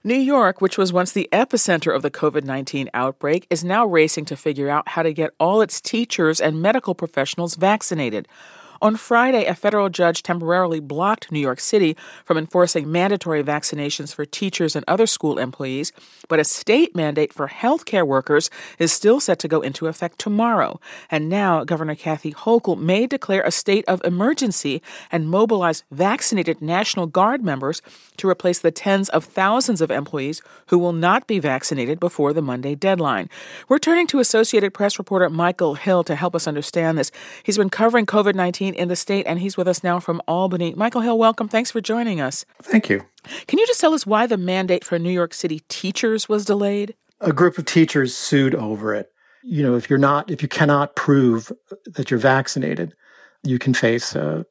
New York, which was once the epicenter of the COVID-19 outbreak, is now racing to figure out how to get all its teachers and medical professionals vaccinated. On Friday, a federal judge temporarily blocked New York City from enforcing mandatory vaccinations for teachers and other school employees, but a state mandate for healthcare workers is still set to go into effect tomorrow. And now Governor Kathy Hochul may declare a state of emergency and mobilize vaccinated National Guard members to replace the tens of thousands of employees who will not be vaccinated before the Monday deadline. We're turning to Associated Press reporter Michael Hill to help us understand this. He's been covering COVID-19 in the state, and he's with us now from Albany. Michael Hill, welcome. Thanks for joining us. Thank you. Can you just tell us why the mandate for New York City teachers was delayed? A group of teachers sued over it. If you cannot prove that you're vaccinated, you can face,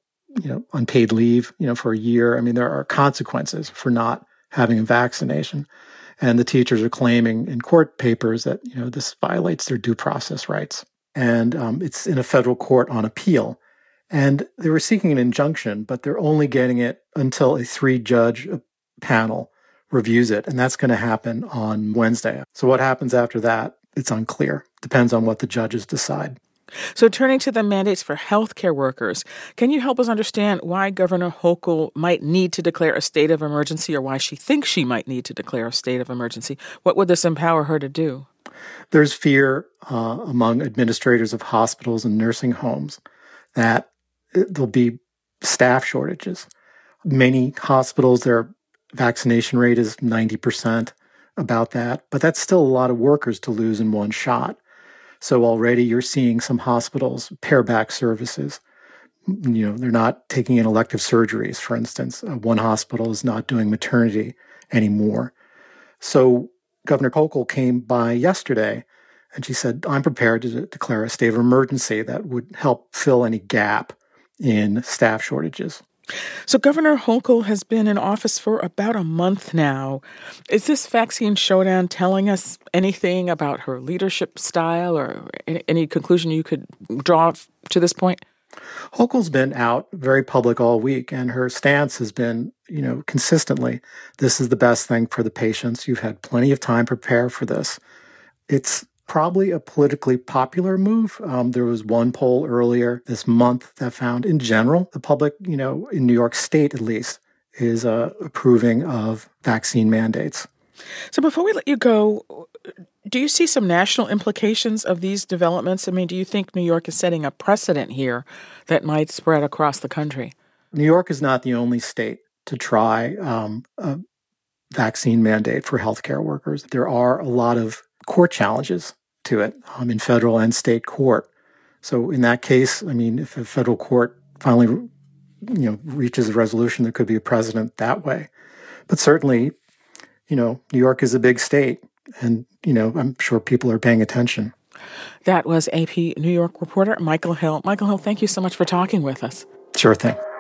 unpaid leave, for a year. I mean, there are consequences for not having a vaccination. And the teachers are claiming in court papers that, this violates their due process rights. And it's in a federal court on appeal. And they were seeking an injunction, but they're only getting it until a 3-judge panel reviews it. And that's going to happen on Wednesday. So what happens after that, it's unclear. Depends on what the judges decide. So turning to the mandates for healthcare workers, can you help us understand why Governor Hochul might need to declare a state of emergency, or why she thinks she might need to declare a state of emergency? What would this empower her to do? There's fear among administrators of hospitals and nursing homes that there'll be staff shortages. Many hospitals, their vaccination rate is 90%, about that, but that's still a lot of workers to lose in one shot. So already you're seeing some hospitals pare back services. They're not taking in elective surgeries, for instance. One hospital is not doing maternity anymore. So Governor Hochul came by yesterday and she said, I'm prepared to declare a state of emergency that would help fill any gap in staff shortages. So Governor Hochul has been in office for about a month now. Is this vaccine showdown telling us anything about her leadership style, or any conclusion you could draw to this point? Hochul's been out very public all week, and her stance has been, consistently, this is the best thing for the patients. You've had plenty of time to prepare for this. It's probably a politically popular move. There was one poll earlier this month that found, in general, the public, in New York State at least, is approving of vaccine mandates. So before we let you go, do you see some national implications of these developments? I mean, do you think New York is setting a precedent here that might spread across the country? New York is not the only state to try a vaccine mandate for healthcare workers. There are a lot of court challenges to it in federal and state court. So in that case, if a federal court finally, reaches a resolution, there could be a precedent that way. But certainly, New York is a big state, and, I'm sure people are paying attention. That was AP New York reporter Michael Hill. Michael Hill, thank you so much for talking with us. Sure thing.